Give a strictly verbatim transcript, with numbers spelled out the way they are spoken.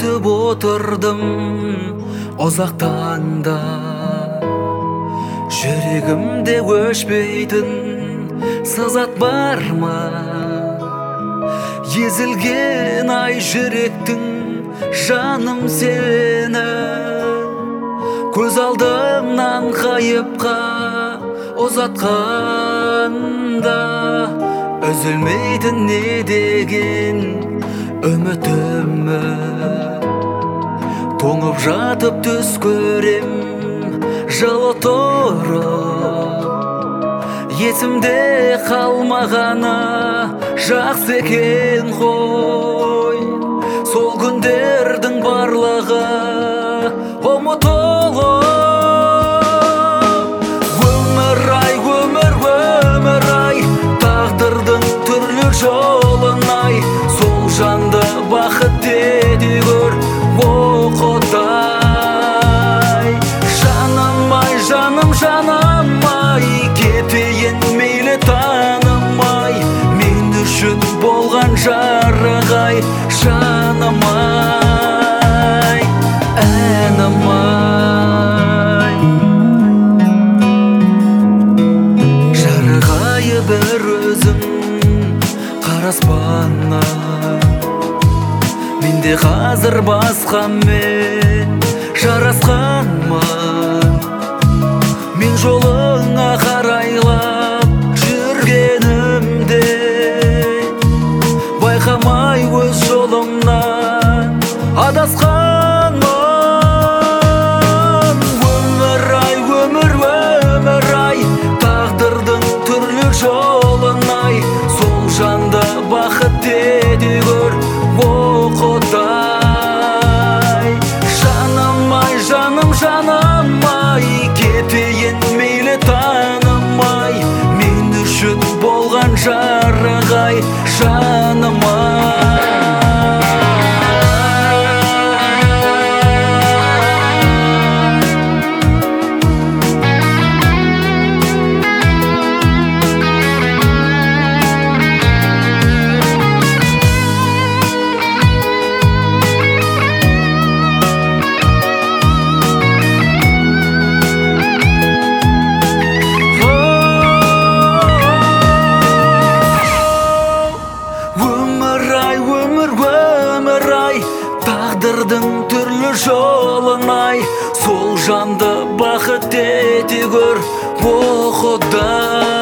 күтіп отырдым ұзақтан да. Жүрегімде өшпейтін сызат бар ма? Езілген ай жүректің жаным сені. Көз алдымнан ғайыпқа ұзатқанда, үзілмейтін не деген үмітімі. Тоңып жатып түс көрем жылы тұрып, есімде қалмағаны жақсы екен ғой. Сол күндердің барлығы ұмытылып, өмір ай, өмір, өмір ай, тағдырдың түрлі жолын ай, сол жанды бақыт ете көр о Құдай. Жаным ай, жаным, жаным ай, кетейін мейлі танымай, мен үшін болған жарық ай, жаным ай, әнім ай. Жарық айы бір өзің қараспаннан, менде қазір басқамен жарасқанмын. Мен жолыңа қарайлап жүргенімде, байқамай өз жолымнан адасқанмын. Өмір ай, өмір, өмір ай, тағдырдың түрлі жолын ай, сол жанды бақыт ете көр о Құдай. Жаным ай, жаным, жаным ай, кетейін мейлі танымай, мен үшін болған жарық ай, жаным ай. Тағдырдың түрлі жолын ай, сол жанды бақыт ете көр о Құдай.